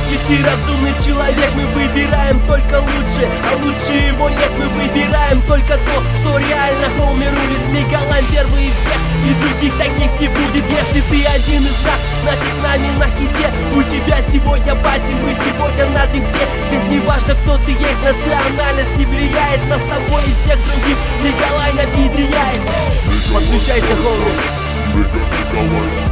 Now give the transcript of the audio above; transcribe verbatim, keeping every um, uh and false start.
Все-таки ты разумный человек, мы выбираем только лучшее, а лучше его нет. Мы выбираем только то, что реально. Хоуми рулит, Мегалайн первый из всех, и других таких не будет. Если ты один из нас, значит с нами на хите. У тебя сегодня пати, мы сегодня на дрифте. Здесь не важно, кто ты есть, национальность не влияет. Нас с тобой и всех других Мегалайн объединяет. Подключайся, Хоуми.